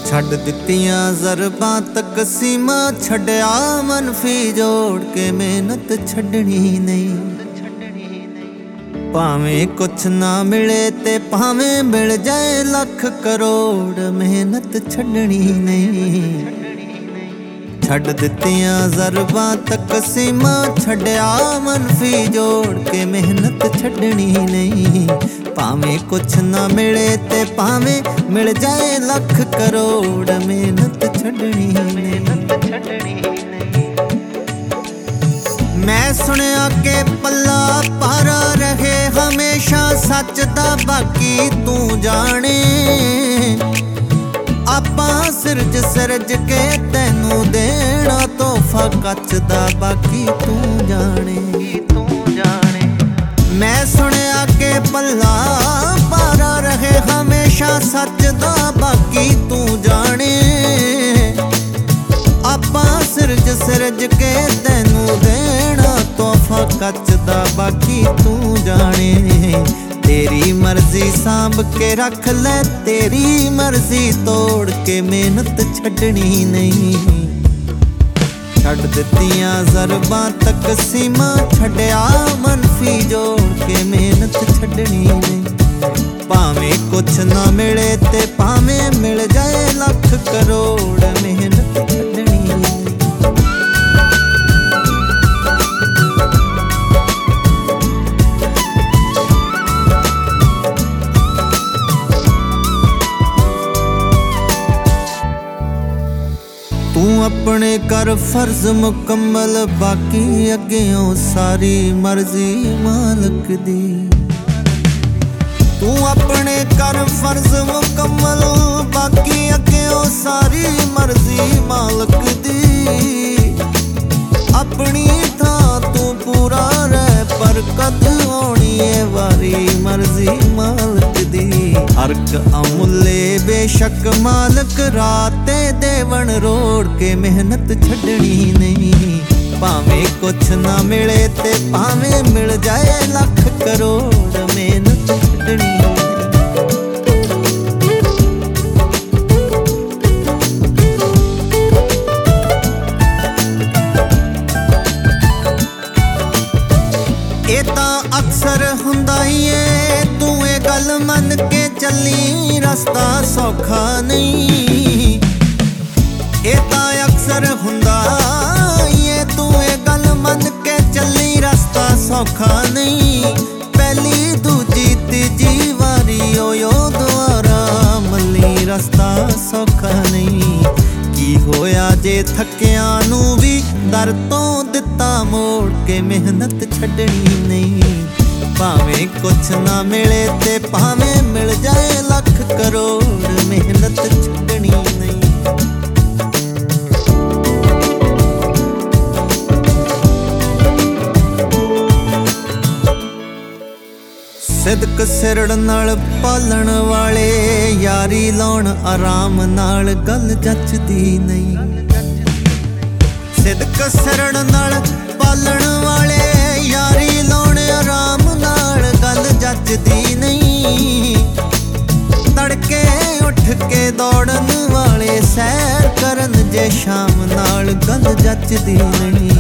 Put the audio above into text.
ਛੱਡ ਦਿੱਤੀਆਂ ਜ਼ਰਬਾਂ ਤੱਕ ਸੀਮਾ, ਛੱਡਿਆ ਮਨਫੀ ਜੋੜ ਕੇ ਮਿਹਨਤ ਛੱਡਣੀ ਨਹੀਂ। ਭਾਵੇਂ ਕੁਛ ਨਾ ਮਿਲੇ ਤੇ ਭਾਵੇਂ ਮਿਲ ਜਾਏ ਲੱਖ ਕਰੋੜ, ਮਿਹਨਤ ਛੱਡਣੀ ਨਹੀਂ। ਛੱਡ ਦਿੱਤੀਆਂ ਜ਼ਰਬਾਂ ਤੱਕ ਸੀਮਾ, ਛੱਡਿਆ ਮਨਫੀ ਜੋੜ ਕੇ ਮਿਹਨਤ ਛੱਡਣੀ ਨਹੀਂ। ਭਾਵੇਂ ਕੁਛ ਨਾ ਮਿਲੇ ਤੇ ਭਾਵੇਂ ਮਿਲ ਜਾਏ ਲੱਖ ਕਰੋੜ, ਮਿਹਨਤ ਛੱਡਣੀ ਨਹੀਂ। ਮੈਂ ਸੁਣਿਆ ਕਿ ਪੱਲਾ ਭਾਰਾ ਰਹੇ ਹਮੇਸ਼ਾ ਸੱਚ ਦਾ, ਬਾਕੀ ਤੂੰ ਜਾਣੇ। ਆਪਾਂ ਸਿਰਜ ਕੇ ਤੈਨੂੰ ਦੇਣਾ ਤੋਹਫਾ ਕੱਚ ਦਾ, ਬਾਕੀ ਤੂੰ ਜਾਣੇ। ਮੈਂ ਸੁਣਿਆ ਕਿ ਪੱਲਾ ਭਾਰਾ ਰਹੇ ਹਮੇਸ਼ਾ ਸੱਚ ਦਾ, ਬਾਕੀ ਤੂੰ ਜਾਣੇ। ਆਪਾਂ ਸਿਰਜ ਕੇ ਤੈਨੂੰ ਦੇਣਾ ਤੋਹਫਾ ਕੱਚ ਦਾ, ਬਾਕੀ ਤੂੰ ਜਾਣੇ। ਤੇਰੀ ਮਰਜ਼ੀ ਸਾਂਭ ਕੇ ਰੱਖ ਲੈ, ਤੇਰੀ ਮਰਜ਼ੀ ਤੋੜ ਕੇ ਮਿਹਨਤ ਛੱਡਣੀ ਨਹੀਂ। ਛੱਡ ਦਿੱਤੀਆਂ ਜ਼ਰਬਾਂ ਤੱਕ ਸੀਮਾ, ਛੱਡਿਆ ਮਨਫੀ ਜੋੜ ਕੇ ਮਿਹਨਤ ਛੱਡਣੀ ਨਹੀਂ। ਭਾਵੇਂ ਕੁਛ ਨਾ ਮਿਲੇ ਤੇ ਭਾਵੇਂ ਮਿਲ ਜਾਏ ਲੱਖ ਕਰੋੜ, ਮਿਹਨਤ ਛੱਡਣੀ ਨਹੀਂ। ਤੂੰ ਆਪਣੇ ਕਰ ਫਰਜ਼ ਮੁਕੰਮਲ, ਬਾਕੀ ਅੱਗਿਓਂ ਸਾਰੀ ਮਰਜ਼ੀ ਮਾਲਕ ਦੀ। ਤੂੰ ਆਪਣੇ ਕਰ ਫਰਜ਼ ਮੁਕੰਮਲ, ਬਾਕੀ ਅੱਗਿਓਂ ਸਾਰੀ ਮਰਜ਼ੀ ਮਾਲਕ ਦੀ। ਆਪਣੀ ਥਾਂ ਤੂੰ ਪੂਰਾ ਰਹਿ, ਪਰ ਕਦ ਆਉਣੀ ਏ ਵਾਰੀ ਮਰਜ਼ੀ ਮਾਲਕ ਦੀ। ਹਰਕ ਅਮੁੱਲੇ ਬੇਸ਼ੱਕ ਮਾਲਕ ਰਾਤੇ ਦੇਵਣ ਰੋੜ ਕੇ ਮਿਹਨਤ ਛੱਡਣੀ ਨਹੀਂ। ਭਾਵੇਂ ਕੁਛ ਨਾ ਮਿਲੇ ਤੇ ਭਾਵੇਂ ਮਿਲ ਜਾਏ ਲੱਖ ਕਰੋੜ, ਮਿਹਨਤ ਛੱਡਣੀ ਨਹੀਂ। ਇਹ ਤਾਂ ਅਕਸਰ ਹੁੰਦਾ ਹੀ ਏ, ਤੂੰ ਇਹ ਗੱਲ ਮੰਨ ਕੇ ਚੱਲੀ, ਰਸਤਾ ਸੌਖਾ ਨਹੀਂ। ਇਹ ਤਾਂ ਅਕਸਰ ਹੁੰਦਾ ਹੀ ਏ, ਤੂੰ ਇਹ ਗੱਲ ਮੰਨ ਕੇ ਚੱਲੀ, ਰਸਤਾ ਸੌਖਾ ਨਹੀਂ। ਪਹਿਲੀ ਦੂਜੀ ਤੀਜੀ ਵਾਰੀ ਓਯੋ ਦੁਆਰਾ ਮੱਲੀ, ਰਸਤਾ ਸੌਖਾ ਨਹੀਂ। ਕੀ ਹੋਇਆ ਜੇ ਥੱਕਿਆਂ ਨੂੰ ਵੀ ਦਰ ਤੋਂ ਦਿੱਤਾ ਮੋੜ ਕੇ, ਮਿਹਨਤ ਛੱਡਣੀ ਨਹੀਂ। ਭਾਵੇਂ ਕੁਛ ਨਾ ਮਿਲੇ ਤੇ ਭਾਵੇਂ ਮਿਲ ਜਾਏ ਲੱਖ ਕਰੋੜ, ਮਿਹਨਤ ਛੱਡਣੀ ਨਹੀਂ। ਸਿਦਕ ਸਿਰੜ ਨਾਲ ਪਾਲਣ ਵਾਲੇ, ਯਾਰੀ ਲਾਉਣ ਆਰਾਮ ਨਾਲ ਗੱਲ ਜੱਚਦੀ ਨਹੀਂ। ਸਿਦਕ ਸਿਰੜ ਨਾਲ ਪਾਲਣ ਵਾਲੇ, ਯਾਰੀ ਲਾਉਣ ਆਰਾਮ ਨਾਲ ਗੱਲ ਜੱਚਦੀ ਨਹੀਂ। ਤੜਕੇ ਉੱਠ ਕੇ ਦੌੜਨ ਵਾਲੇ, ਸੈਰ ਕਰਨ ਜੇ ਸ਼ਾਮ ਨਾਲ ਗੱਲ ਜੱਚਦੀ ਨਹੀਂ।